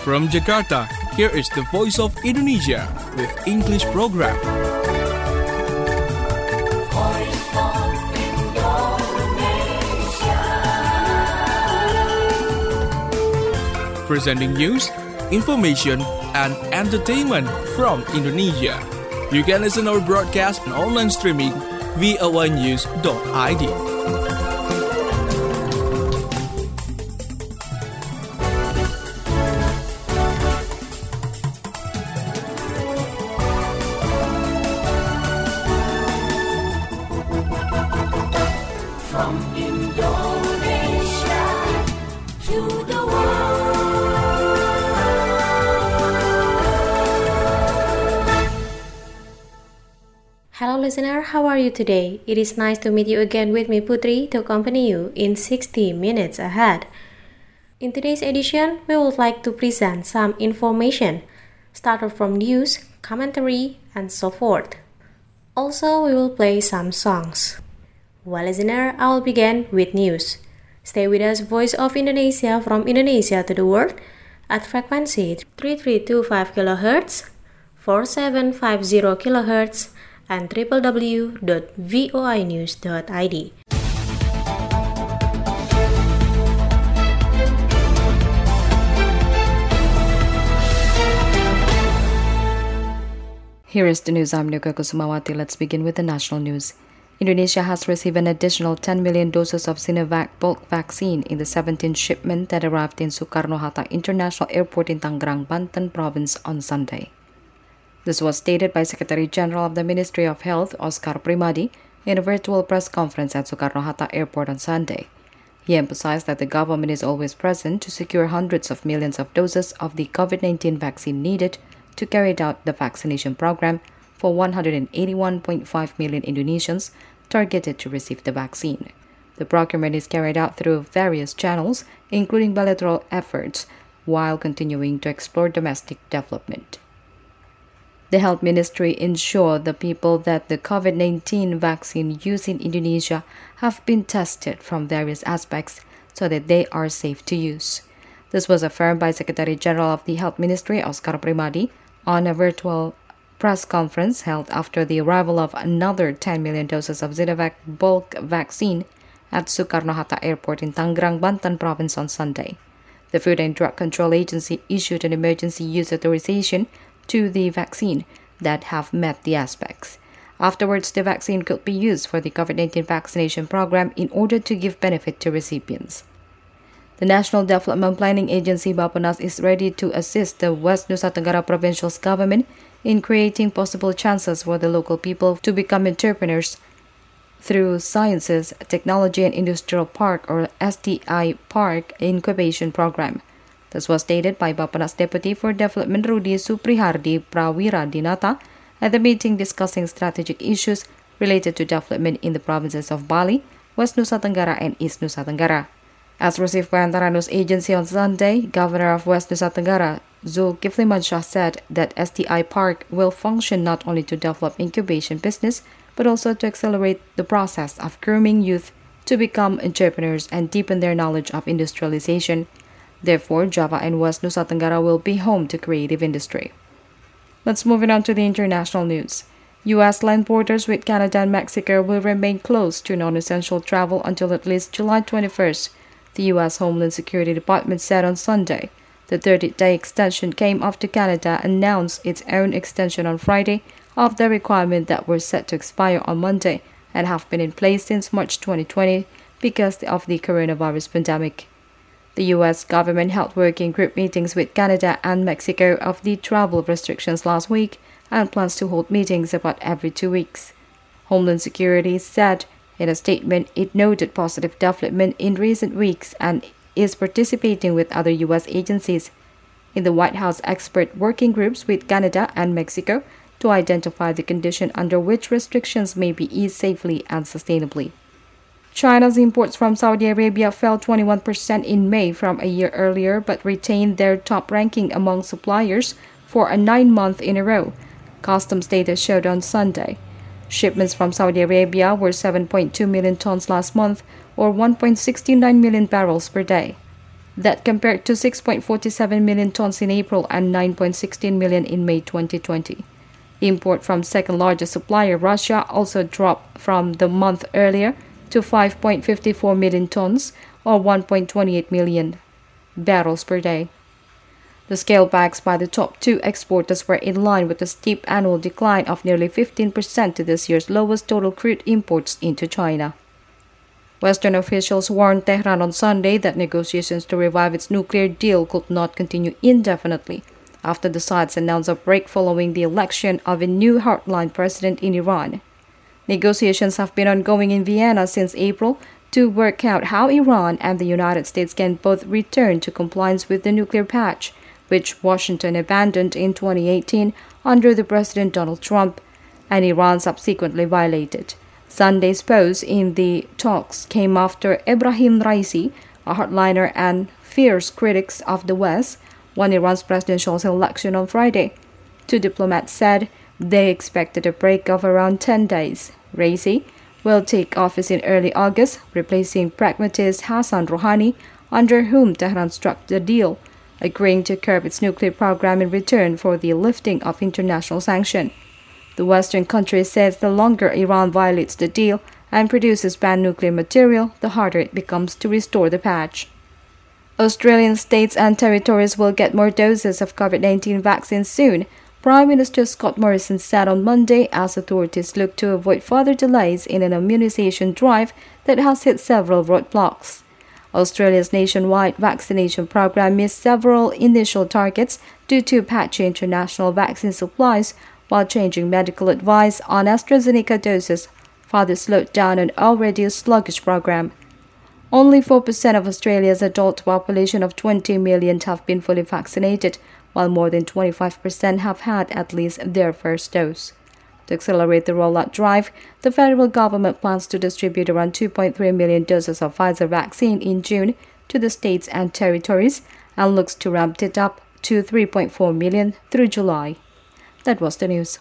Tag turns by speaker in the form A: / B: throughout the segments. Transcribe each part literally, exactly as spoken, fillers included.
A: From Jakarta, here is the Voice of Indonesia with English program.
B: Voice of Indonesia.
A: Presenting news, information, and entertainment from Indonesia. You can listen our broadcast on online streaming v o a news dot i d.
B: From Indonesia to the world.
C: Hello listener, how are you today? It is nice to meet you again with me Putri to accompany you in sixty minutes ahead. In today's edition, we would like to present some information, started from news, commentary, and so forth. Also, we will play some songs. Well, listener, I will begin with news. Stay with us, Voice of Indonesia from Indonesia to the world at frequency three three two five kilohertz, four seven five zero kilohertz, and w w w dot voi news dot i d.
D: Here is the news. I'm Nuka Kusumawati. Let's begin with the national news. Indonesia has received an additional ten million doses of Sinovac bulk vaccine in the seventeenth shipment that arrived in Soekarno-Hatta International Airport in Tangerang, Banten Province on Sunday. This was stated by Secretary General of the Ministry of Health, Oscar Primadi, in a virtual press conference at Soekarno-Hatta Airport on Sunday. He emphasized that the government is always present to secure hundreds of millions of doses of the COVID nineteen vaccine needed to carry out the vaccination program for one hundred eighty-one point five million Indonesians targeted to receive the vaccine. The procurement is carried out through various channels, including bilateral efforts, while continuing to explore domestic development. The Health Ministry ensured the people that the COVID nineteen vaccine used in Indonesia have been tested from various aspects so that they are safe to use. This was affirmed by Secretary General of the Health Ministry, Oscar Primadi, on a virtual press conference held after the arrival of another ten million doses of Sinovac bulk vaccine at Soekarno-Hatta Airport in Tangerang, Banten Province on Sunday. The Food and Drug Control Agency issued an emergency use authorization to the vaccine that have met the aspects. Afterwards, the vaccine could be used for the COVID nineteen vaccination program in order to give benefit to recipients. The National Development Planning Agency Bappenas is ready to assist the West Nusa Tenggara Provincial Government in creating possible chances for the local people to become entrepreneurs through Sciences, Technology and Industrial Park or S T I Park Incubation Program. This was stated by Bappenas Deputy for Development Rudi Suprihardi Prawiradinata at the meeting discussing strategic issues related to development in the provinces of Bali, West Nusa Tenggara and East Nusa Tenggara. As received by Antara News Agency on Sunday, Governor of West Nusa Tenggara, Zulkifli Mansyah, said that S T I Park will function not only to develop incubation business, but also to accelerate the process of grooming youth to become entrepreneurs and deepen their knowledge of industrialization. Therefore, Java and West Nusa Tenggara will be home to creative industry. Let's move on to the international news. U S land borders with Canada and Mexico will remain closed to non-essential travel until at least July twenty-first, the U S Homeland Security Department said on Sunday. The thirty-day extension came after Canada announced its own extension on Friday of the requirement that were set to expire on Monday and have been in place since March twenty twenty because of the coronavirus pandemic. The U S government held working group meetings with Canada and Mexico of the travel restrictions last week and plans to hold meetings about every two weeks. Homeland Security said in a statement it noted positive development in recent weeks and is participating with other U S agencies in the White House expert working groups with Canada and Mexico to identify the condition under which restrictions may be eased safely and sustainably. China's imports from Saudi Arabia fell twenty-one percent in May from a year earlier but retained their top ranking among suppliers for a nine month in a row, customs data showed on Sunday. Shipments from Saudi Arabia were seven point two million tons last month, or one point six nine million barrels per day. That compared to six point four seven million tons in April and nine point one six million in May twenty twenty. Import from second largest supplier Russia also dropped from the month earlier to five point five four million tons or one point two eight million barrels per day. The scalebacks by the top two exporters were in line with a steep annual decline of nearly fifteen percent to this year's lowest total crude imports into China. Western officials warned Tehran on Sunday that negotiations to revive its nuclear deal could not continue indefinitely after the sides announced a break following the election of a new hardline president in Iran. Negotiations have been ongoing in Vienna since April to work out how Iran and the United States can both return to compliance with the nuclear pact, which Washington abandoned in twenty eighteen under the President Donald Trump, and Iran subsequently violated. Sunday's pause in the talks came after Ebrahim Raisi, a hardliner and fierce critic of the West, won Iran's presidential election on Friday. Two diplomats said they expected a break of around ten days. Raisi will take office in early August, replacing pragmatist Hassan Rouhani, under whom Tehran struck the deal, agreeing to curb its nuclear program in return for the lifting of international sanctions. The Western country says the longer Iran violates the deal and produces banned nuclear material, the harder it becomes to restore the patch. Australian states and territories will get more doses of COVID nineteen vaccines soon, Prime Minister Scott Morrison said on Monday, as authorities look to avoid further delays in an immunization drive that has hit several roadblocks. Australia's nationwide vaccination program missed several initial targets due to patchy international vaccine supplies, while changing medical advice on AstraZeneca doses further slowed down an already sluggish program. Only four percent of Australia's adult population of twenty million have been fully vaccinated, while more than twenty-five percent have had at least their first dose. To accelerate the rollout drive, the federal government plans to distribute around two point three million doses of Pfizer vaccine in June to the states and territories and looks to ramp it up to three point four million through July. That was the news.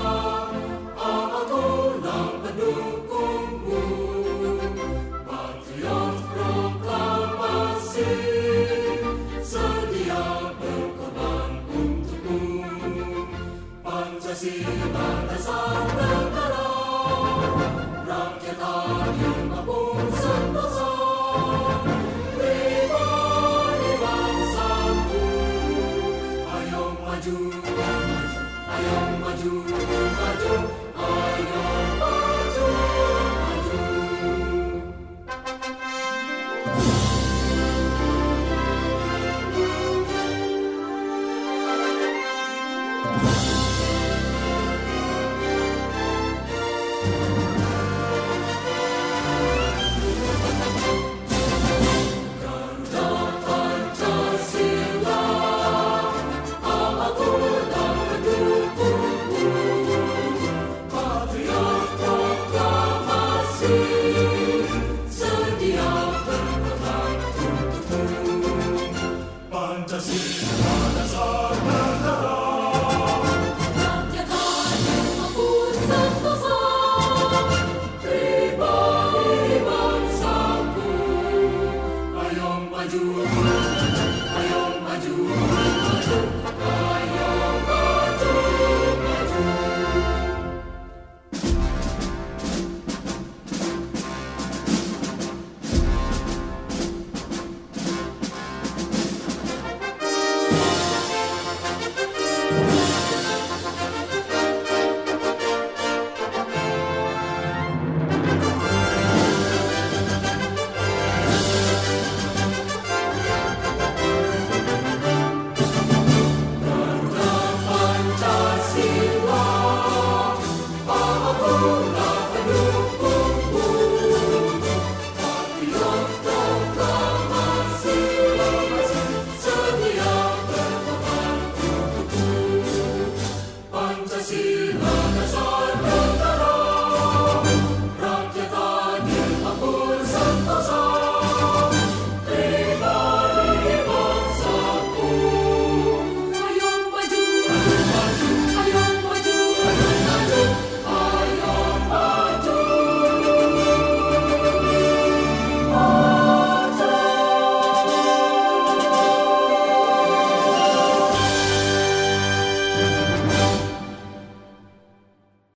B: Pancasila, aku lah pendukungmu.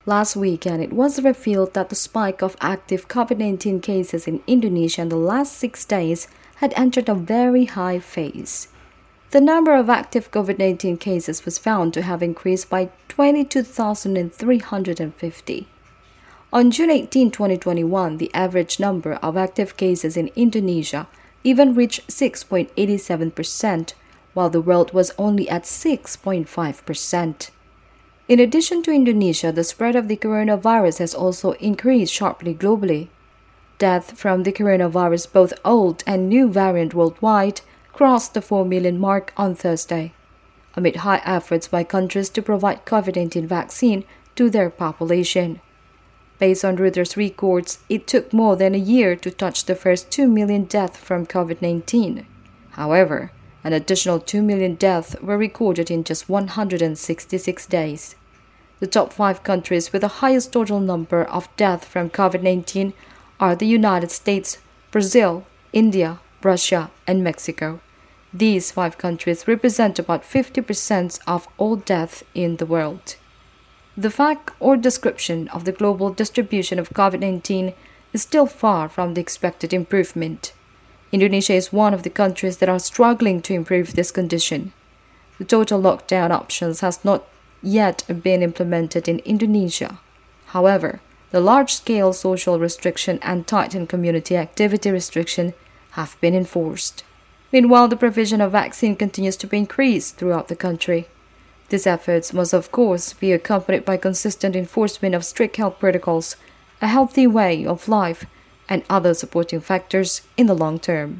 D: Last weekend, it was revealed that the spike of active COVID nineteen cases in Indonesia in the last six days had entered a very high phase. The number of active COVID nineteen cases was found to have increased by twenty-two thousand three hundred fifty. On June eighteenth, twenty twenty-one, the average number of active cases in Indonesia even reached six point eight seven percent, while the world was only at six point five percent. In addition to Indonesia, the spread of the coronavirus has also increased sharply globally. Death from the coronavirus, both old and new variant worldwide, crossed the four million mark on Thursday, amid high efforts by countries to provide COVID nineteen vaccine to their population. Based on Reuters records, it took more than a year to touch the first two million deaths from COVID nineteen. However, an additional two million deaths were recorded in just one hundred sixty-six days. The top five countries with the highest total number of deaths from COVID nineteen are the United States, Brazil, India, Russia, and Mexico. These five countries represent about fifty percent of all deaths in the world. The fact or description of the global distribution of COVID nineteen is still far from the expected improvement. Indonesia is one of the countries that are struggling to improve this condition. The total lockdown options has not yet been implemented in Indonesia. However, the large-scale social restriction and tightened community activity restriction have been enforced. Meanwhile, the provision of vaccine continues to be increased throughout the country. These efforts must, of course, be accompanied by consistent enforcement of strict health protocols, a healthy way of life, and other supporting factors in the long term.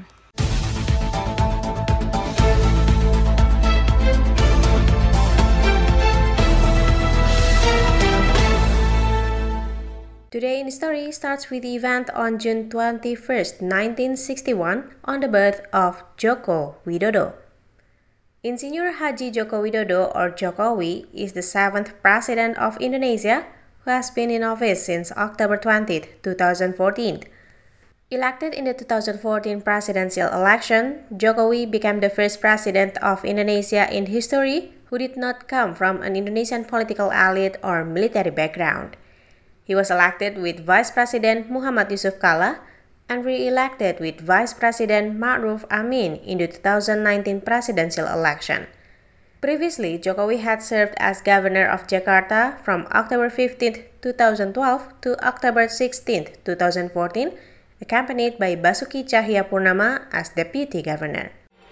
C: Today in Story starts with the event on June twenty-first, nineteen sixty-one, on the birth of Joko Widodo. Insinyur Haji Joko Widodo, or Jokowi, is the seventh President of Indonesia who has been in office since October twentieth, two thousand fourteen. Elected in the two thousand fourteen presidential election, Jokowi became the first president of Indonesia in history who did not come from an Indonesian political elite or military background. He was elected with Vice President Muhammad Yusuf Kalla and re-elected with Vice President Ma'ruf Amin in the two thousand nineteen presidential election. Previously, Jokowi had served as governor of Jakarta from October fifteenth, two thousand twelve to October sixteenth, two thousand fourteen, accompanied by Basuki Cahayapurnama as deputy governor.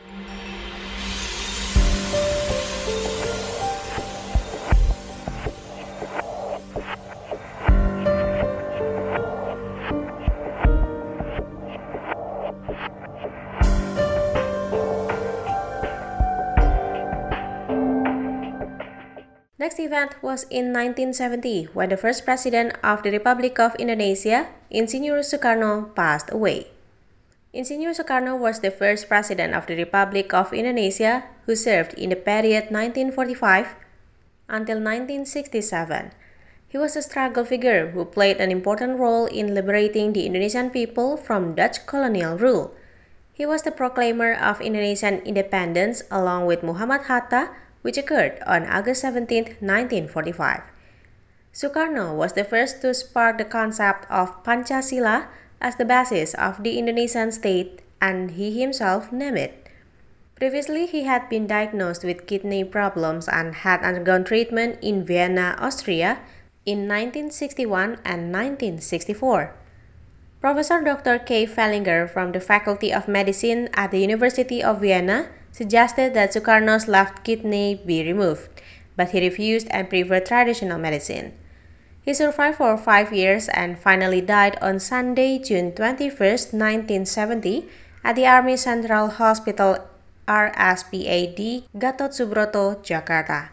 C: Next event was in nineteen seventy, when the first president of the Republic of Indonesia, Insinyur Soekarno, passed away. Insinyur Soekarno was the first president of the Republic of Indonesia who served in the period nineteen forty-five until nineteen sixty-seven. He was a struggle figure who played an important role in liberating the Indonesian people from Dutch colonial rule. He was the proclaimer of Indonesian independence along with Muhammad Hatta, which occurred on August seventeenth, nineteen forty-five. Soekarno was the first to spark the concept of Pancasila as the basis of the Indonesian state, and he himself named it. Previously, he had been diagnosed with kidney problems and had undergone treatment in Vienna, Austria in nineteen sixty-one and nineteen sixty-four. Professor Doctor K. Fellinger from the Faculty of Medicine at the University of Vienna suggested that Soekarno's left kidney be removed, but he refused and preferred traditional medicine. He survived for five years and finally died on Sunday, June twenty-first, nineteen seventy, at the Army Central Hospital R S P A D, Gatot Subroto, Jakarta.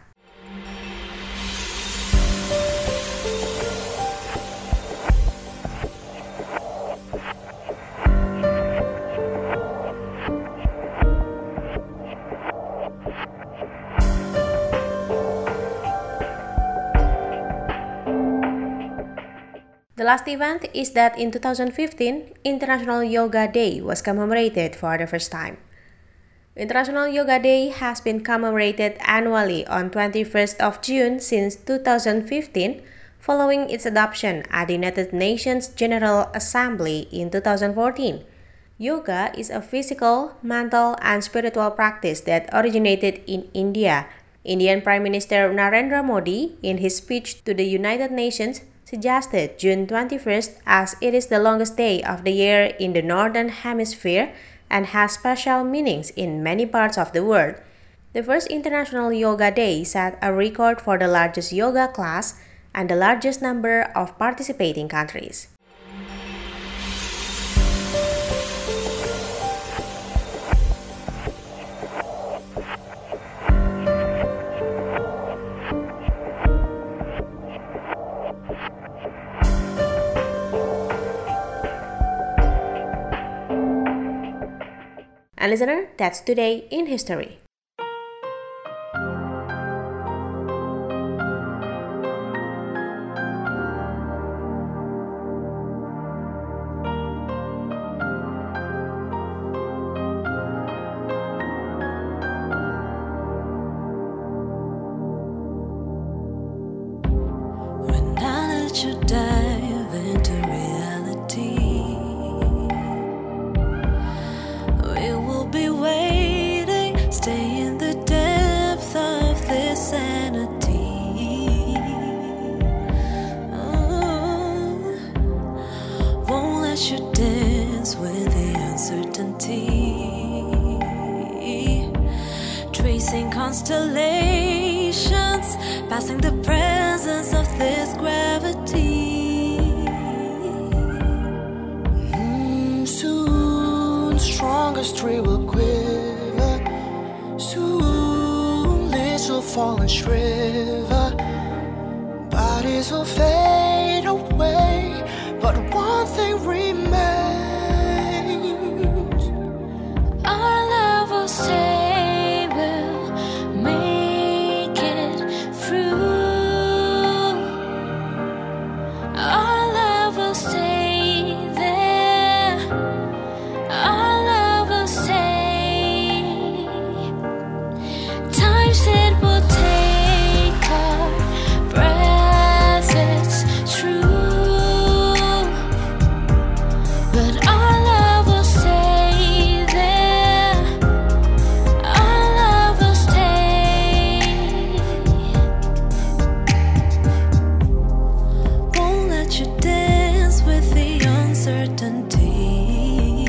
C: The last event is that in two thousand fifteen, International Yoga Day was commemorated for the first time. International Yoga Day has been commemorated annually on twenty-first of June since two thousand fifteen following its adoption at the United Nations General Assembly in two thousand fourteen. Yoga is a physical, mental, and spiritual practice that originated in India. Indian Prime Minister Narendra Modi, in his speech to the United Nations, suggested June twenty-first as it is the longest day of the year in the Northern Hemisphere and has special meanings in many parts of the world. The first International Yoga Day set a record for the largest yoga class and the largest number of participating countries. And listener, that's Today in History.
B: When I let you dive into reality, we will be waiting, stay in the depth of this sanity. Oh, won't let you dance with the uncertainty, tracing constellations, passing the presence of this gravity.
E: Mm, soon, strongest tree will quiver. Soon, leaves will fall and shrivel. Bodies will fade away, but one thing remains.
B: Our love will say we'll make it through. Our love will stay there. Our love will stay. Times it will take our breath, it's true. But our love will stay there. Our love will stay. Won't let you dance with the uncertainty,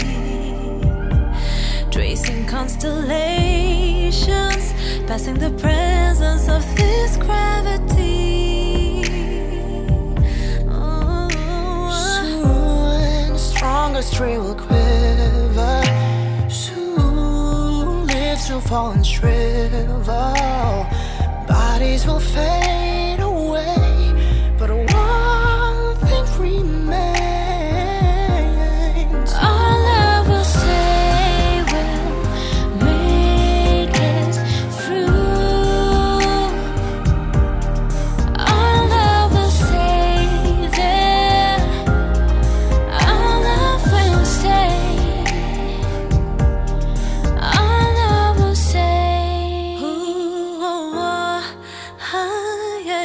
B: tracing constellations, passing the presence of this gravity. Oh,
E: Soon, the strongest tree will quiver. Soon, leaves will fall and shrivel. Bodies will fade away, but one thing remains.
B: our love will say we'll make it through. Our love will stay there. Our love will stay. Our love will stay.
E: Ooh, oh, oh, ah, yeah,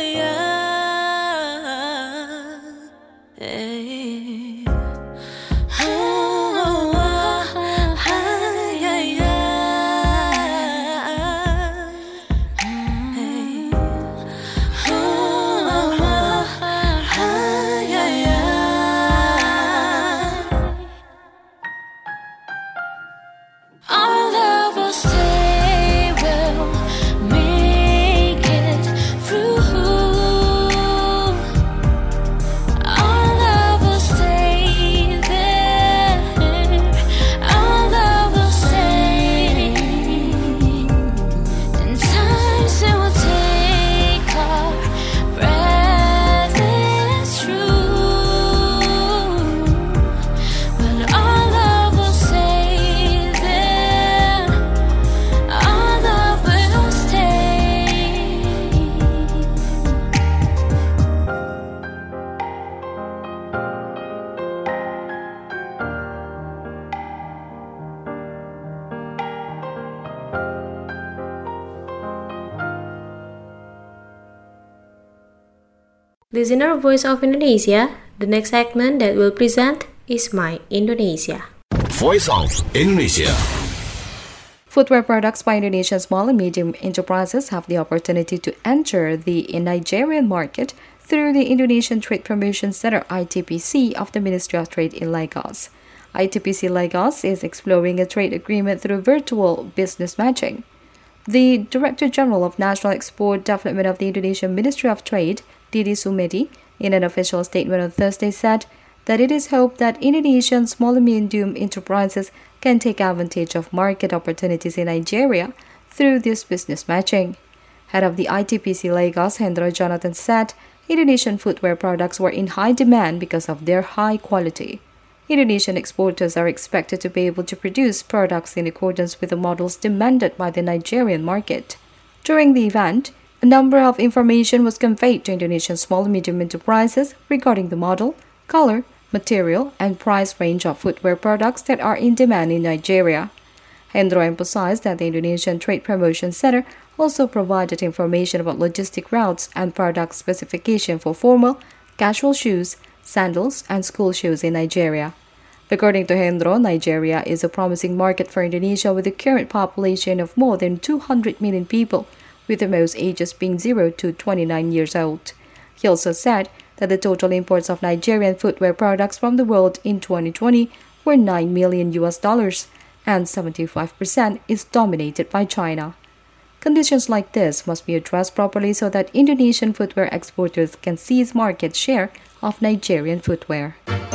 C: Listener Voice of Indonesia, the next segment that we'll present is My Indonesia.
F: Voice of Indonesia.
D: Footwear products by Indonesian small and medium enterprises have the opportunity to enter the Nigerian market through the Indonesian Trade Promotion Center I T P C of the Ministry of Trade in Lagos. I T P C Lagos is exploring a trade agreement through virtual business matching. The Director General of National Export Development of the Indonesian Ministry of Trade, Didi Sumedi, in an official statement on Thursday said that it is hoped that Indonesian small and medium enterprises can take advantage of market opportunities in Nigeria through this business matching. Head of the I T P C Lagos, Hendro Jonathan, said Indonesian footwear products were in high demand because of their high quality. Indonesian exporters are expected to be able to produce products in accordance with the models demanded by the Nigerian market. During the event, a number of information was conveyed to Indonesian small and medium enterprises regarding the model, color, material, and price range of footwear products that are in demand in Nigeria. Hendro emphasized that the Indonesian Trade Promotion Center also provided information about logistic routes and product specification for formal, casual shoes, sandals, and school shoes in Nigeria. According to Hendro, Nigeria is a promising market for Indonesia with a current population of more than two hundred million people, with the most ages being zero to twenty-nine years old. He also said that the total imports of Nigerian footwear products from the world in twenty twenty were nine million U S dollars, and seventy-five percent is dominated by China. Conditions like this must be addressed properly so that Indonesian footwear exporters can seize market share of Nigerian footwear.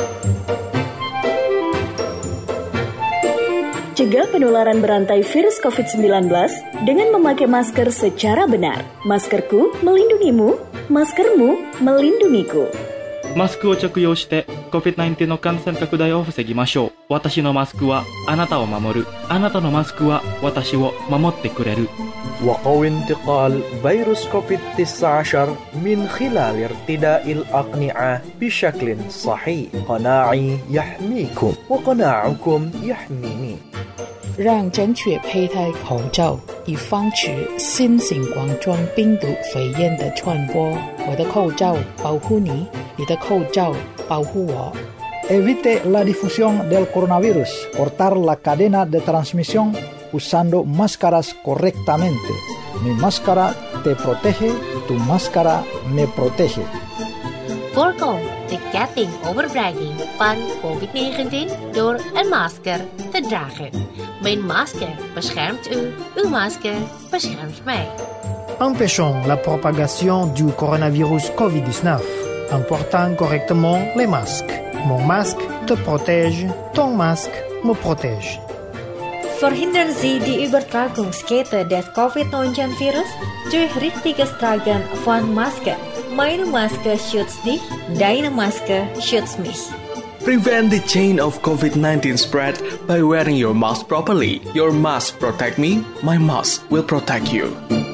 G: Cegah penularan berantai virus covid sembilan belas dengan memakai masker secara benar. Maskerku melindungimu, maskermu melindungiku.
H: マスクを着用して コビッドナインティーン の感染拡大を防ぎましょう。私のマスクはあなたを守る。あなたのマスクは私を守ってくれる。
I: وقوي انتقال فيروس كوفيد تسعة عشر من خلال ارتداء الأقنعة بشكل صحيح. قناعي يحميكم وقناعكم يحميني.
J: 让正确佩戴口罩，以防止新型冠状病毒肺炎的传播。我的口罩保护你，你的口罩保护我。
K: Evite la difusión del coronavirus. Cortar la cadena de transmisión usando máscaras correctamente. Mi máscara te protege, tu máscara me protege.
L: Voorkom de ketting overbrenging van covid negentien door een masker te dragen. Mijn masker beschermt u, uw masker beschermt mij.
M: Empêchons la propagation du coronavirus covid dix-neuf en portant correctement les masques. Mon masque te protège, ton masque me protège.
N: Verhindern Sie die Übertragungskette des covid neunzehn Virus durch richtiges Tragen von Masken. Meine Maske schützt dich, deine Maske schützt mich.
A: Prevent the chain of covid nineteen spread by wearing your mask properly. Your mask protect me, my mask will protect you.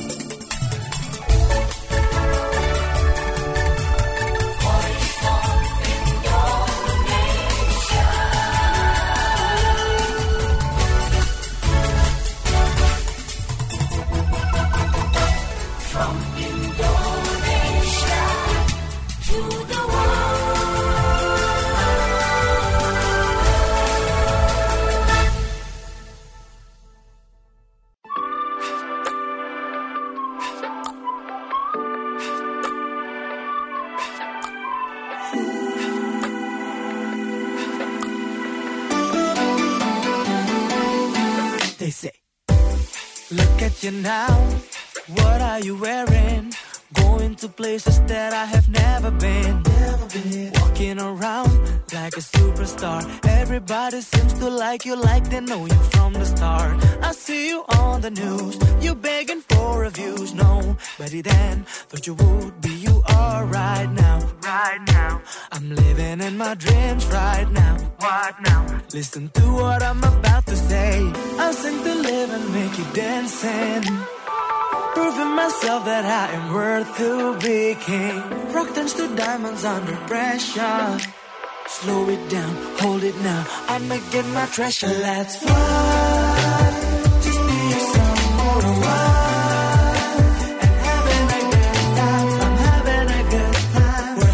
E: They say, look at you now, what are you wearing? Going to places that I have never been, never been. Walking around like a superstar. Everybody seems to like you like they know you from the start. I see you on the news, you begging for reviews. Nobody then thought you would be, you are right now. Right now, I'm living in my dreams right now. What now? Listen to what I'm about to say. I sing to live and make you dancing, proving myself that I am worth to be king. Rock turns to diamonds under pressure. Slow it down, hold it now, I'ma get my treasure. Let's fly, just be yourself for a while, and having a good time. I'm having a good time.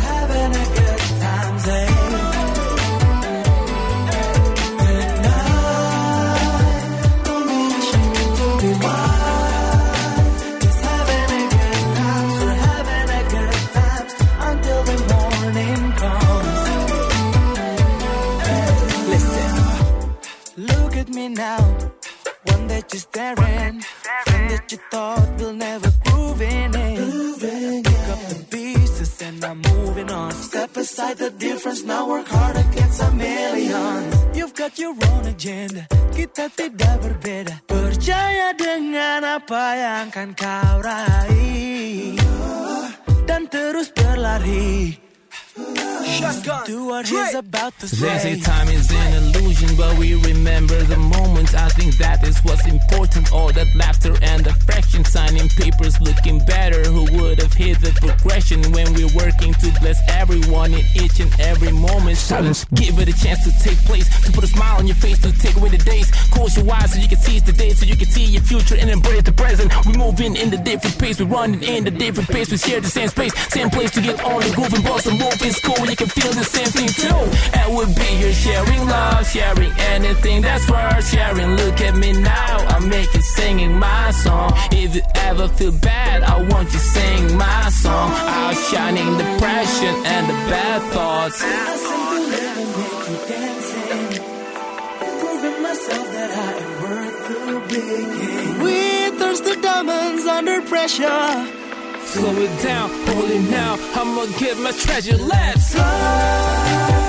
E: at you staring. Friend that you thought will never groove in it. Pick up the pieces and I'm moving on. Step aside the difference, now work hard against a million. You've got your own agenda, kita tidak berbeda. Percaya dengan apa yang kan kau raih dan terus berlari. Do what he's about to say.
O: They say time is an illusion, but we remember the moments. I think that is what's important. All that laughter and affection, signing papers looking better. Who would have hit the progression when we're working to bless everyone in each and every moment? Silence, give it a chance to take place, to put a smile on your face, to take away the days. Close your eyes so you can seize the day, so you can see your future and embrace the present. We're moving in the different pace, we're running in the different pace. We share the same space, same place to get on the groove and bust a move. It's cool, you can feel the same thing too. And we'll be here sharing love, sharing anything that's worth sharing. Look at me now, I'm making singing my song. If you ever feel bad, I want you sing my song. Outshining depression and the bad thoughts.
E: I simply live and make you dancing, proving myself that I am worth the being. We thirsty diamonds under pressure.
O: Slow it down, hold it now, I'ma get my treasure. Let's go!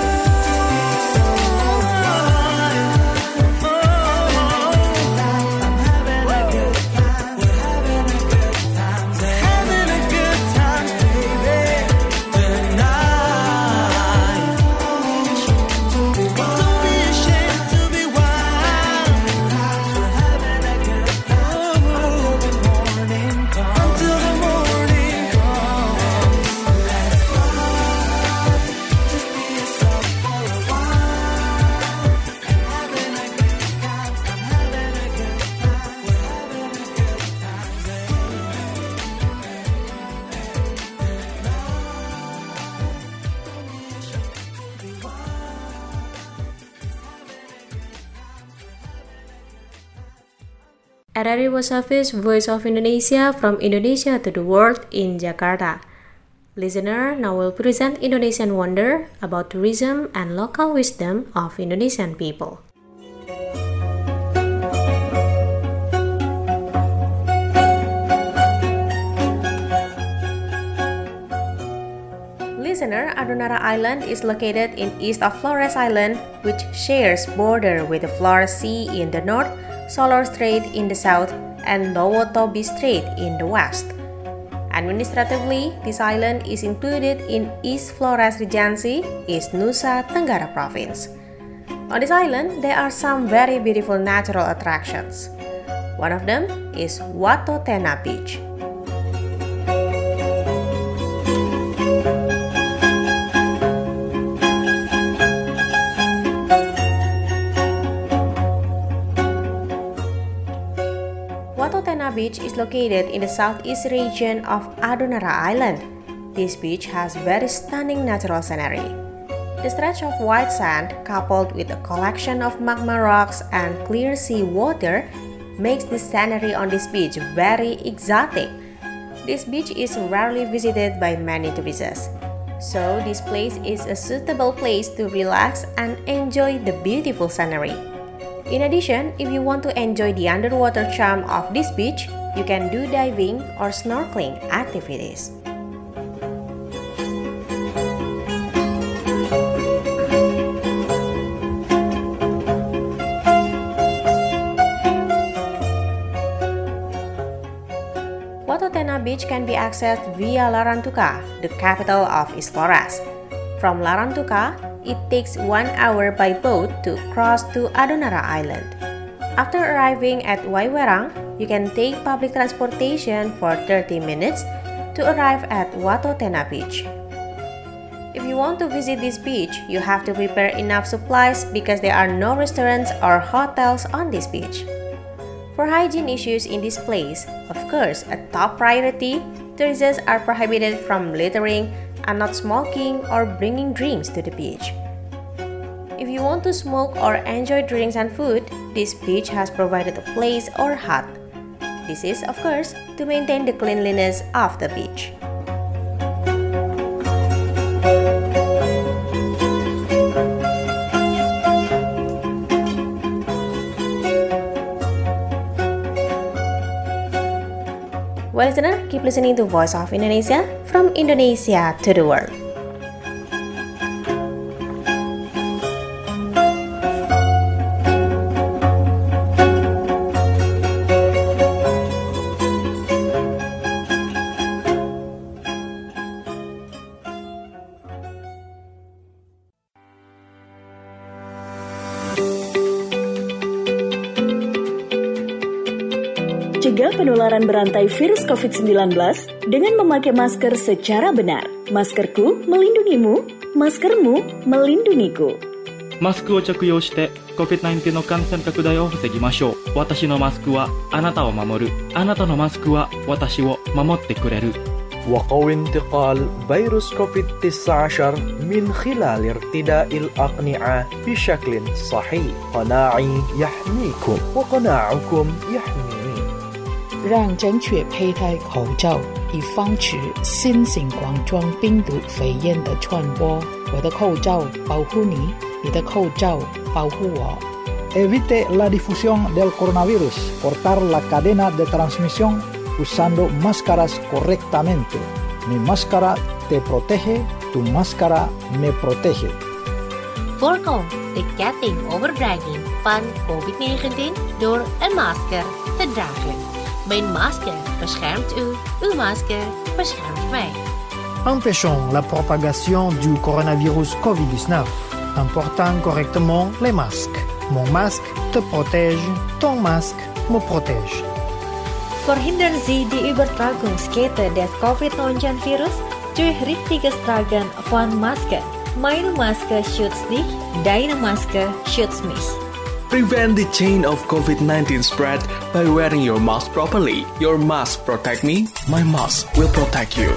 C: R R I World Service, Voice of Indonesia, from Indonesia to the world in Jakarta. Listener, now will present Indonesian Wonder about tourism and local wisdom of Indonesian people. Listener, Adunara Island is located in east of Flores Island, which shares border with the Flores Sea in the north, Solor Strait in the south, and Lowo Tobi Strait in the west. Administratively, this island is included in East Flores Regency, East Nusa Tenggara Province. On this island, there are some very beautiful natural attractions. One of them is Watu Tena Beach. Watu Tena Beach is located in the southeast region of Adunara Island. This beach has very stunning natural scenery. The stretch of white sand coupled with a collection of magma rocks and clear sea water makes the scenery on this beach very exotic. This beach is rarely visited by many tourists, so this place is a suitable place to relax and enjoy the beautiful scenery. In addition, if you want to enjoy the underwater charm of this beach, you can do diving or snorkeling activities. Watu Tena Beach can be accessed via Larantuka, the capital of East Flores. From Larantuka, it takes one hour by boat to cross to Adunara Island. After arriving at Waiwerang, you can take public transportation for thirty minutes to arrive at Watu Tena Beach. If you want to visit this beach, you have to prepare enough supplies because there are no restaurants or hotels on this beach. For hygiene issues in this place, of course, a top priority, tourists are prohibited from littering and not smoking or bringing drinks to the beach. If you want to smoke or enjoy drinks and food, this beach has provided a place or hut. This is, of course, to maintain the cleanliness of the beach. Well, listener, keep listening to Voice of Indonesia from Indonesia to the world.
G: Cegah penularan berantai virus covid sembilan belas dengan memakai masker secara benar. Maskerku melindungimu, maskermu melindungiku.
H: マスクを着用して コビッドナインティーン の感染拡大を防ぎましょう。私のマスクはあなたを守る。あなたのマスクは私を守ってくれる。
I: وقوي انتقال فيروس كوفيد تسعة عشر من خلال ارتداء الأقنعة بشكل صحيح. قناعي يحميكم وقناعكم يحميني.
J: 让正确佩戴口罩，以防止新型冠状病毒肺炎的传播。我的口罩保护你，你的口罩保护我。
K: Evite la difusión del coronavirus. Cortar la cadena de transmisión usando máscaras correctamente. Mi máscara te protege, tu máscara me protege.
L: Voorkom de ketting overdraging van covid negentien door een masker te dragen. Mijn masker beschermt u, uw masker beschermt mij.
M: Empêchons la propagation du coronavirus covid dix-neuf en portant correctement les masques. Mon masque te protège, ton masque me protège.
N: Verhindern Sie die Übertragungskette des covid neunzehn Virus durch richtiges Tragen von Masken. Meine Maske schützt dich, deine Maske schützt mich.
A: Prevent the chain of covid nineteen spread by wearing your mask properly. Your mask protect me, my mask will protect you.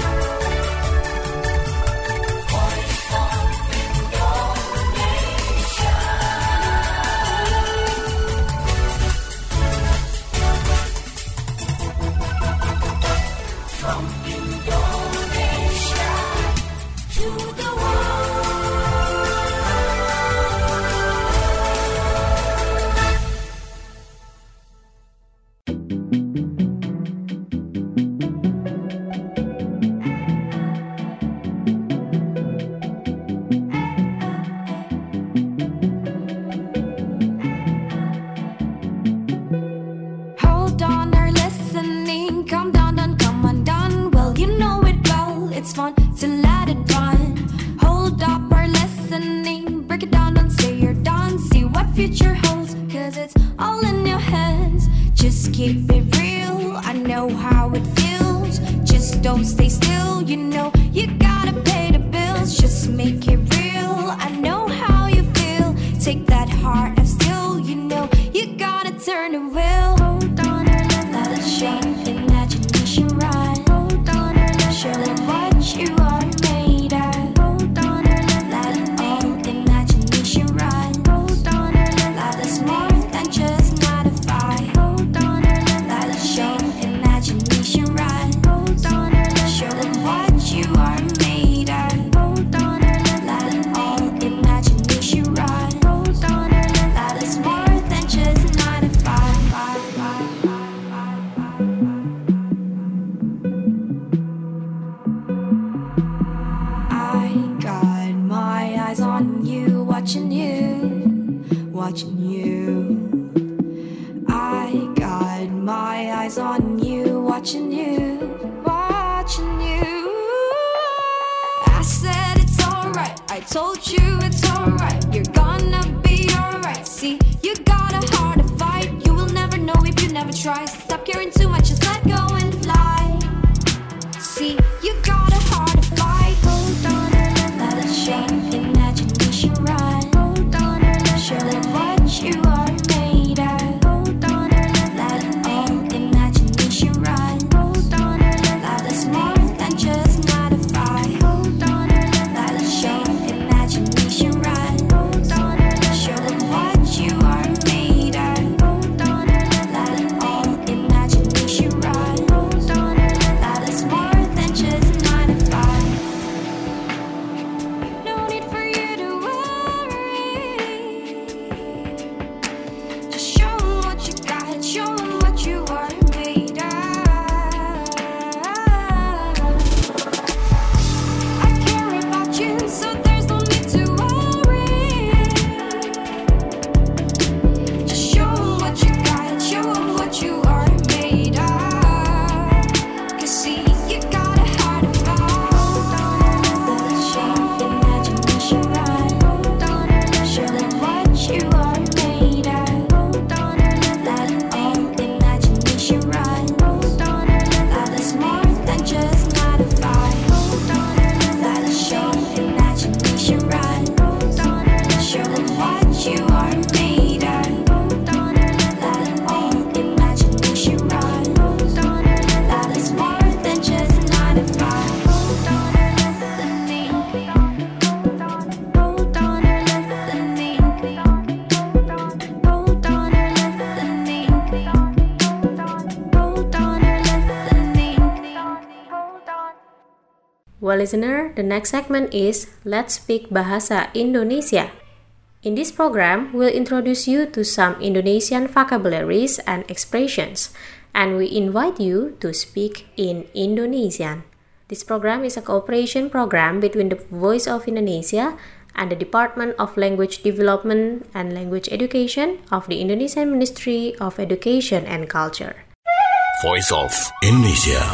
C: Well, listener, the next segment is Let's Speak Bahasa Indonesia. In this program, we'll introduce you to some Indonesian vocabularies and expressions, and we invite you to speak in Indonesian. This program is a cooperation program between the Voice of Indonesia and the Department of Language Development and Language Education of the Indonesian Ministry of Education and Culture.
F: Voice of Indonesia.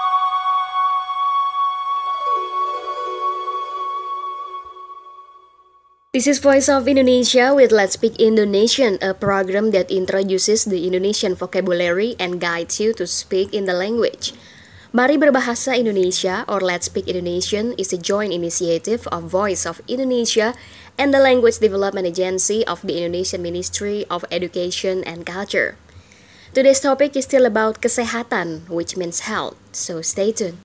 P: This is Voice of Indonesia with Let's Speak Indonesian, a program that introduces the Indonesian vocabulary and guides you to speak in the language. Mari Berbahasa Indonesia or Let's Speak Indonesian is a joint initiative of Voice of Indonesia and the Language Development Agency of the Indonesian Ministry of Education and Culture. Today's topic is still about kesehatan, which means health, so stay tuned.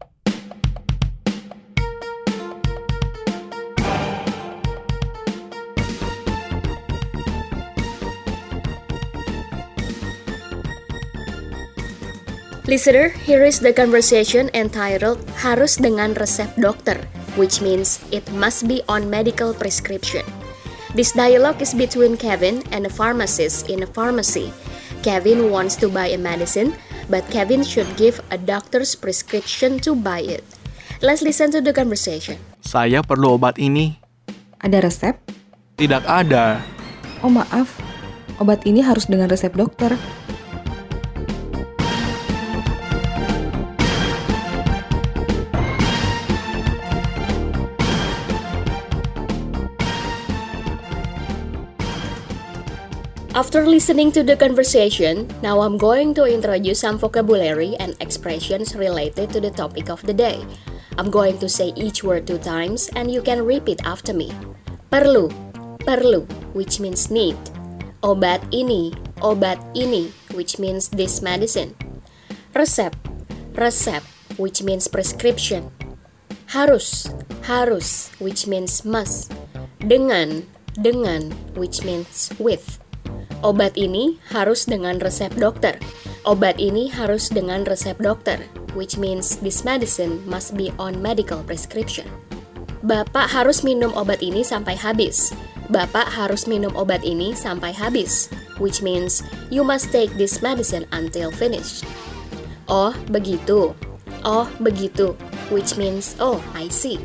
P: Listener, here is the conversation entitled Harus dengan resep dokter, which means it must be on medical prescription. This dialogue is between Kevin and a pharmacist in a pharmacy. Kevin wants to buy a medicine, but Kevin should give a doctor's prescription to buy it. Let's listen to the conversation.
H: Saya perlu obat ini.
D: Ada resep?
H: Tidak ada.
D: Oh maaf, obat ini harus dengan resep dokter.
P: After listening to the conversation, now I'm going to introduce some vocabulary and expressions related to the topic of the day. I'm going to say each word two times and you can repeat after me. Perlu, perlu, which means need. Obat ini, obat ini, which means this medicine. Resep, resep, which means prescription. Harus, harus, which means must. Dengan, dengan, which means with. Obat ini harus dengan resep dokter. Obat ini harus dengan resep dokter, which means this medicine must be on medical prescription. Bapak harus minum obat ini sampai habis. Bapak harus minum obat ini sampai habis, which means you must take this medicine until finished. Oh, begitu. Oh, begitu, which means oh, I see.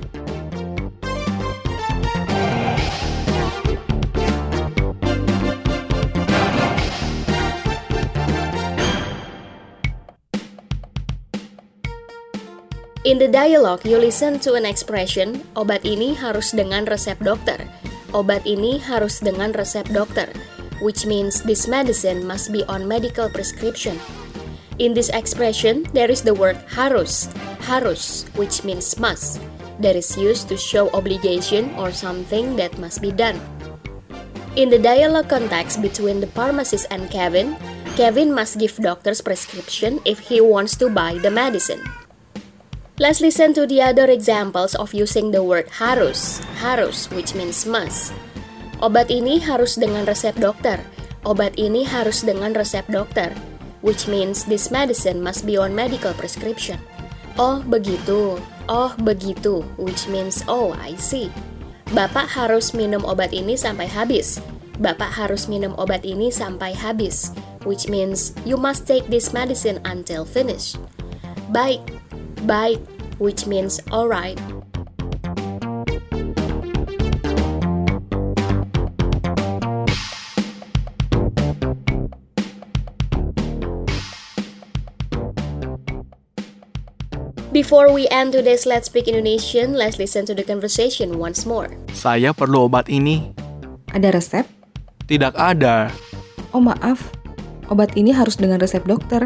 P: In the dialogue, you listen to an expression, obat ini harus dengan resep dokter. Obat ini harus dengan resep dokter, which means this medicine must be on medical prescription. In this expression, there is the word harus, harus, which means must, that is used to show obligation or something that must be done. In the dialogue context between the pharmacist and Kevin, Kevin must give doctor's prescription if he wants to buy the medicine. Let's listen to the other examples of using the word harus, harus, which means must. Obat ini harus dengan resep dokter. Obat ini harus dengan resep dokter, which means this medicine must be on medical prescription. Oh, begitu. Oh, begitu, which means oh, I see. Bapak harus minum obat ini sampai habis. Bapak harus minum obat ini sampai habis, which means you must take this medicine until finished. Baik. Baik, which means alright. Before we end today's Let's Speak Indonesian, let's listen to the conversation once more.
H: Saya perlu obat ini.
D: Ada resep?
H: Tidak ada.
D: Oh maaf, obat ini harus dengan resep dokter.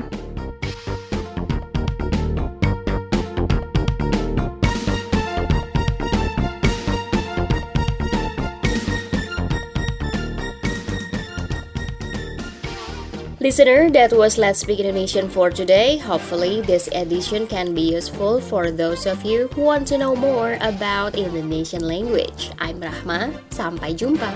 P: Listener, that was Let's Speak Indonesian for today. Hopefully, this edition can be useful for those of you who want to know more about Indonesian language. I'm Rahma, sampai jumpa.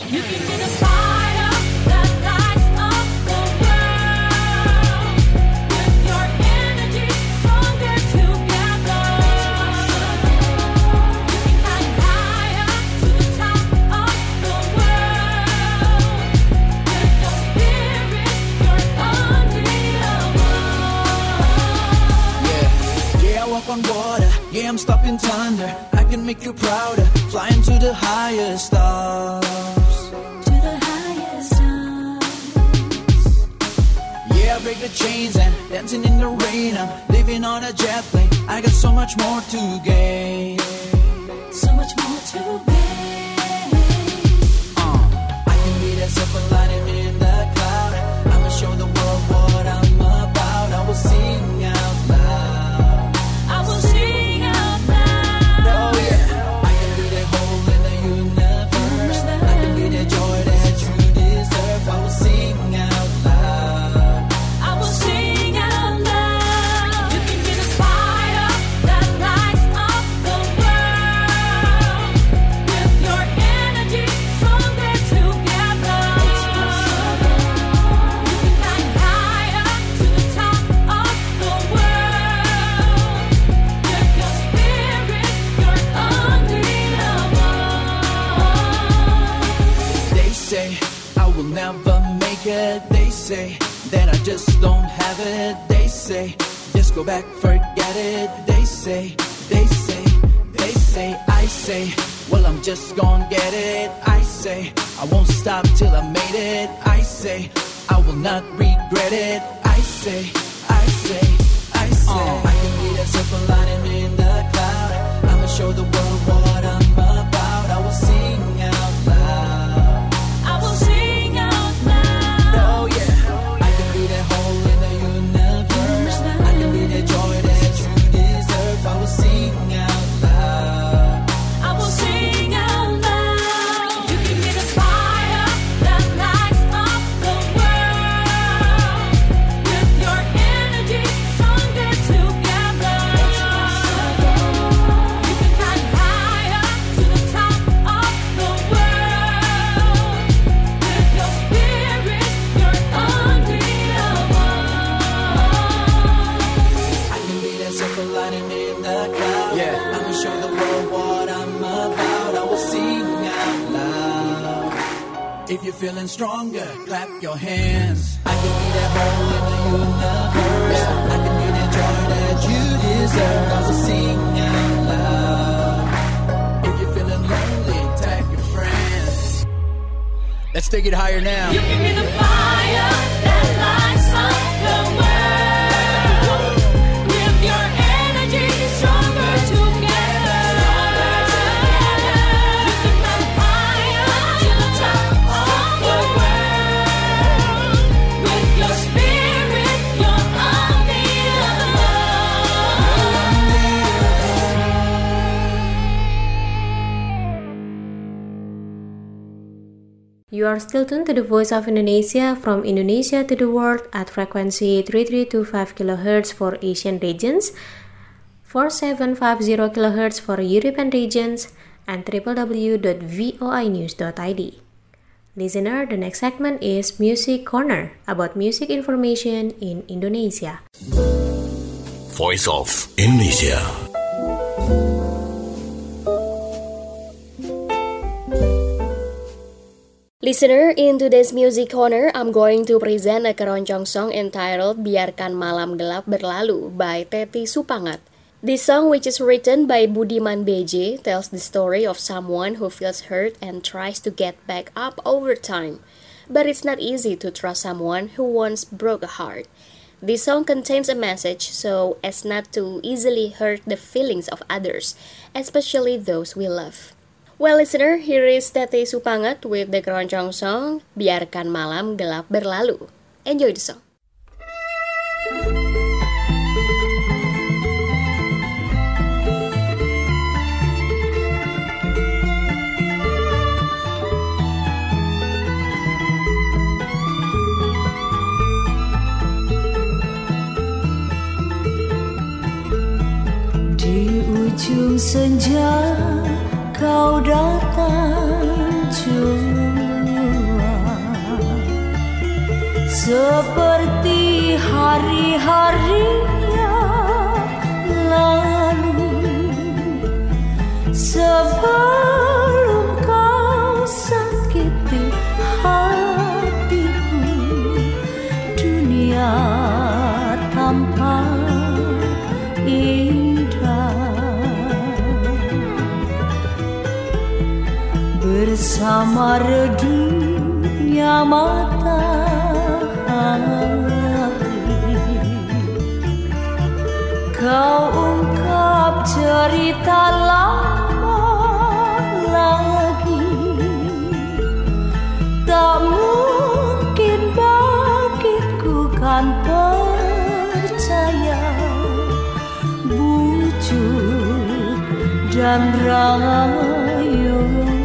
B: You can be the fire that lights up the world. With your energy, stronger together. You can climb higher to the top of the world. With your spirit, you're unbeatable.
E: Yeah, yeah, I walk on water. Yeah, I'm stopping thunder. I can make you prouder. Flying to the highest stars.
B: To the highest stars.
E: Yeah, I break the chains and dancing in the rain. I'm living on a jet plane. I got so much more to gain.
B: So much more to gain.
E: Uh, I can be that silver lining in the cloud. I'ma show the world what I'm about. I will sing out loud.
B: I will sing out loud.
E: Oh yeah, I can be that hole in the universe. I can be that joy that you deserve. I will sing out loud.
B: I will sing out loud. You can be the fire that lights up the world. With your energy, stronger together. You can climb higher to the top of the world. With your spirit, you're unbeatable.
E: They say I will never make it. They say that I just don't have it. They say just go back, forget it. They say, they say, they say, I say, well I'm just gonna get it. I say I won't stop till I made it. I say I will not regret it. I say, I say, I say, I can be that silver lining in the cloud. I'ma show the world what I'm about. I will sing out loud.
B: I will sing out loud.
E: Oh yeah, I can be that hole in the universe. I can be that joy that you deserve. I will sing out loud.
B: I will sing out loud. You can be the fire that lights up the world. With your energy, stronger together. You can climb higher to the top of the world. With your spirit, you're unbeatable.
E: I can be that silver lining in the cloud. Yeah, I'ma show the world what I'm about. I will sing out loud. If you're feeling stronger, clap your hands. I can be that hole in the universe. I can be that joy that you deserve. I will sing out loud. If you're feeling lonely, tag your friends. Let's take it higher now.
B: You can be the fire that lights up the world. With your energy, stronger together. You can climb higher to the top of the world. With your spirit, you're unbeatable.
C: You are still tuned to the Voice of Indonesia from Indonesia to the world at frequency three three two five kilohertz for Asian regions, four seven five zero kilohertz for European regions, and w w w dot voi news dot i d. Listener, the next segment is Music Corner, about music information in Indonesia.
F: Voice of Indonesia.
P: Listener, in today's Music Corner, I'm going to present a keroncong song entitled Biarkan Malam Gelap Berlalu by Teti Supangat. This song, which is written by Budiman B J, tells the story of someone who feels hurt and tries to get back up over time. But it's not easy to trust someone who once broke a heart. This song contains a message so as not to easily hurt the feelings of others, especially those we love. Well, listener, here is Teti Supangat with the keroncong song Biarkan Malam Gelap Berlalu. Enjoy the song.
B: Di ujung senja kau datang jauh, seperti hari-hari yang lalu sebelum kau sakiti hatiku. Dunia tampak indah bersama redupnya matahari. Kau ungkap cerita lama lagi, tak mungkin bagiku kan percaya bujuk dan rayuan.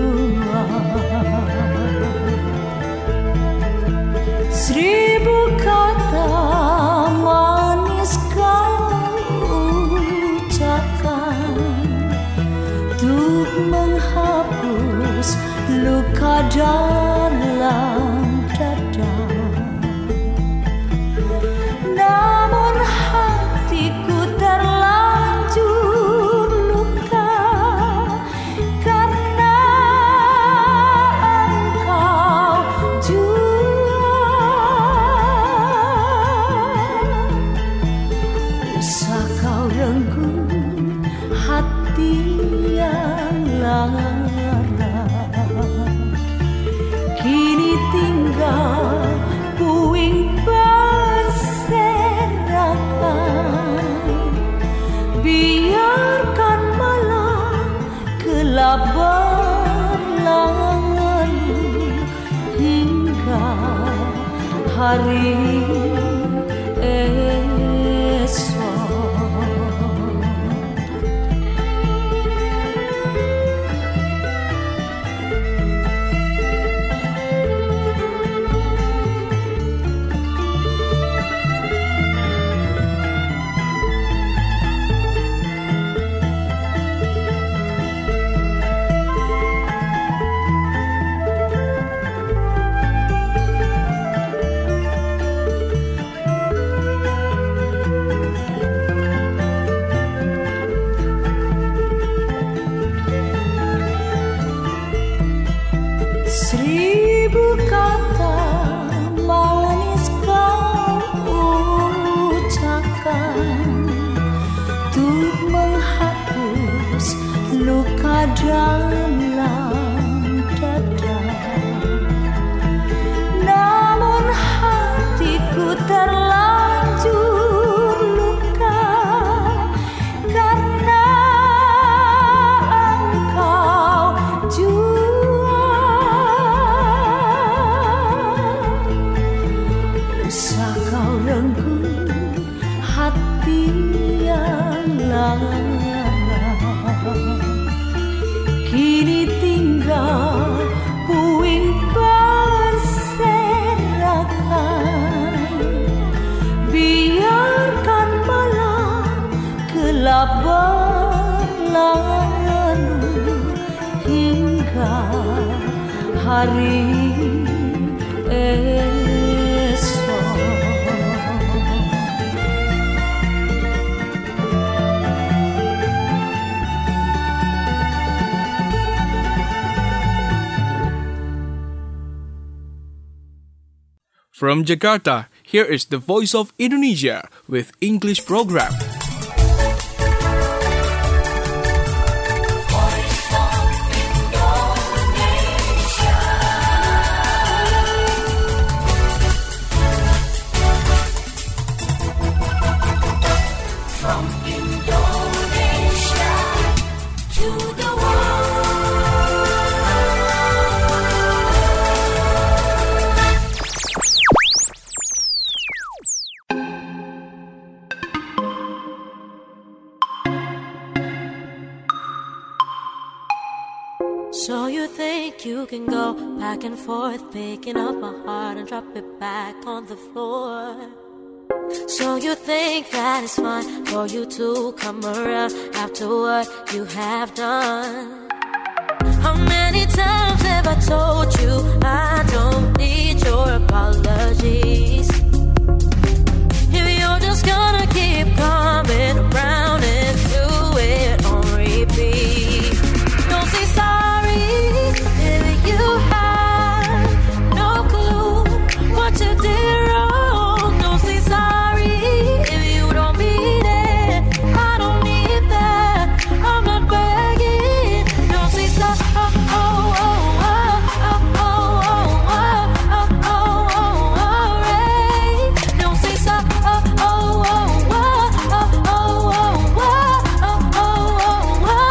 B: Seribu kata manis kau ucapkan untuk menghapus luka dalam dada. Namun hatiku terlanjur luka karena engkau jual. Usah kau renggut hati yang lara, kini tinggal puing berserakan. Biarkan malam gelap berlalu hingga hari esok. Seribu kata manis kau ucapkan untuk menghapus luka dalam dada. Namun hatiku terlanjur luka karena engkau jual. Usah kau renggut hati yang lara, kini tinggal puing berserakan. Biarkan malam gelap berlalu hingga hari esok.
A: From Jakarta, here is the Voice of Indonesia with English program.
B: From Indonesia to the
Q: So you think you can go back and forth, picking up my heart and drop it back on the floor. So you think that it's fun for you to come around after what you have done. How many times have I told you I don't need your your apologies. If you're just gonna keep coming around and do it on repeat, don't say sorry if you have no clue what you did wrong. Don't say sorry if you don't mean it. I don't need that. I'm not begging. Don't say sorry. Oh, oh, oh, oh, oh, oh, oh, oh, oh, oh, alright. Don't say sorry. Oh, oh, oh, oh, oh, oh, oh, oh, oh, oh,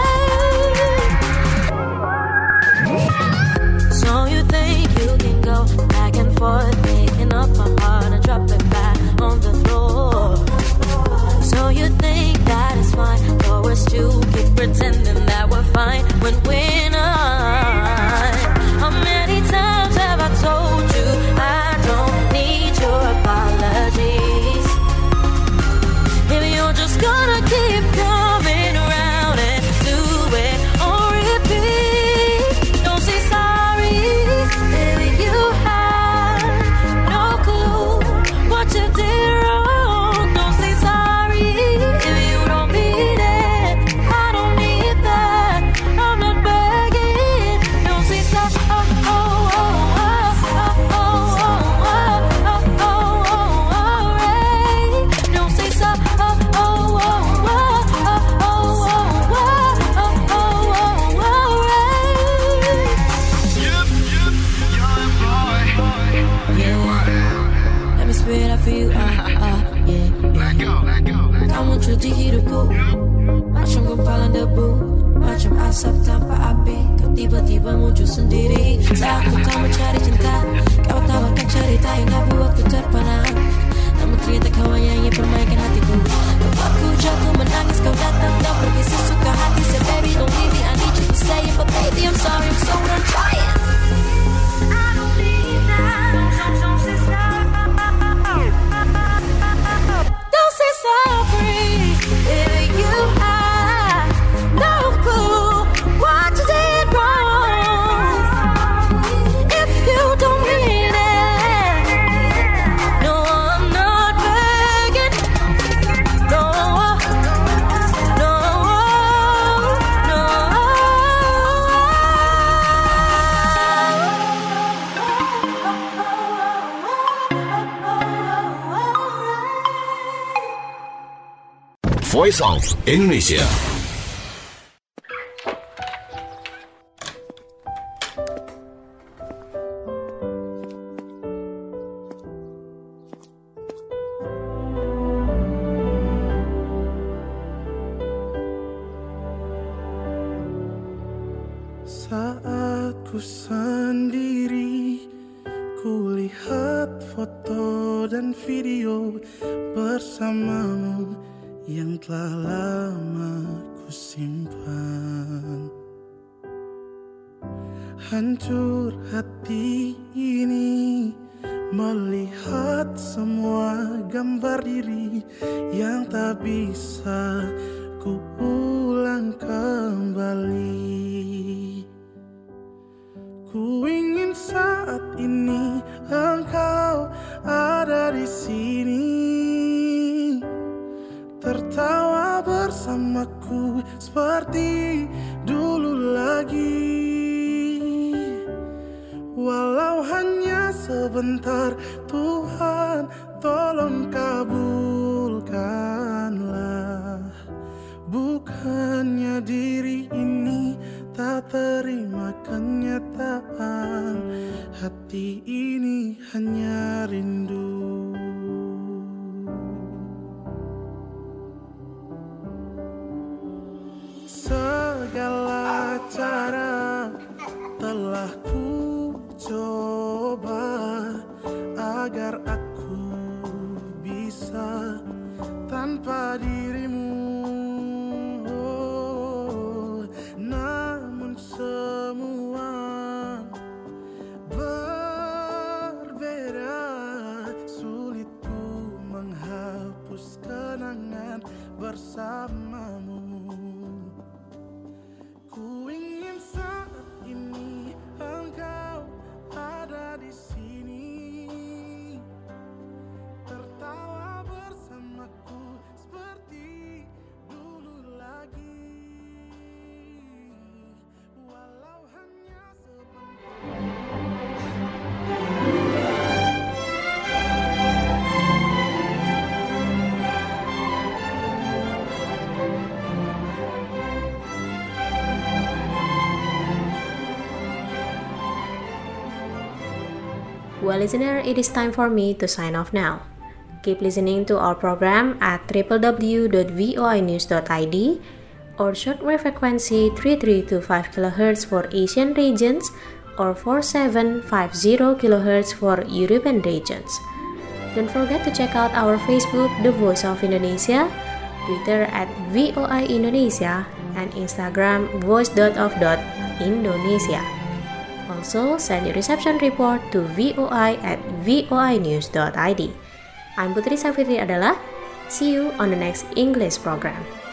Q: alright. So you think you can go back and forth, picking up my heart and drop it back on the floor? So you think that is fine, but we're still keep pretending that we're fine when we're not. How many times have I told you I don't need your apologies? If you're just gonna keep coming around and do it on repeat, don't say sorry if you have no clue what you did wrong. Don't say sorry if you don't mean it. I don't need that. I'm not begging. Don't say sorry. Oh, oh, oh, oh, oh, oh, oh, oh, oh, oh, alright. Don't say sorry. Oh, oh, oh, oh, oh, oh, oh, oh, oh, oh, alright. Yeah. Let me spit out for you. Ah, ah, yeah, yeah. Kamu cuci hidupku macam gumpalan debu, macam asap tanpa api. Kau tiba-tiba muncul sendiri saat aku kau mencari cinta. Kau tawarkan cerita yang gak buatku terpana, namun ternyata kau hanya ingin permainkan hatiku. Kau buatku jatuh menangis, kau datang dan pergi sesuka hati. Say baby don't leave me, I need you to stay. But baby I'm sorry, I'm so not trying. I don't need that. Don't, don't say sorry. Don't say sorry if you have no clue what you did wrong. If you don't mean it, no, I'm not begging. No, no, no.
F: Voice of Indonesia.
R: Saat ku sendiri, ku lihat foto dan video bersamamu yang telah lama ku simpan. Hancur hati ini melihat semua gambar diri yang tak bisa ku ulang kembali. Ku ingin saat ini engkau ada di sini, tertawa bersamaku seperti dulu lagi. Walau hanya sebentar, Tuhan tolong kabulkanlah. Bukannya diri ini tak terima kenyataan, hati ini hanya rindu. Segala cara telah ku coba agar aku bisa tanpa dirimu. Oh, namun semua berbeda, sulit ku menghapus kenangan bersamamu. Ku ingin saat ini engkau ada di sini,
C: Well, listener, it is time for me to sign off now. Keep listening to our program at w w w dot voi news dot i d or shortwave frequency three three two five kilohertz for Asian regions or four seven five zero kilohertz for European regions. Don't forget to check out our Facebook, The Voice of Indonesia, Twitter at V O I Indonesia, and Instagram voice dot of dot indonesia. Also, send your reception report to voi at voi news dot i d. I'm Putri Safitri Adalah. See you on the next English program.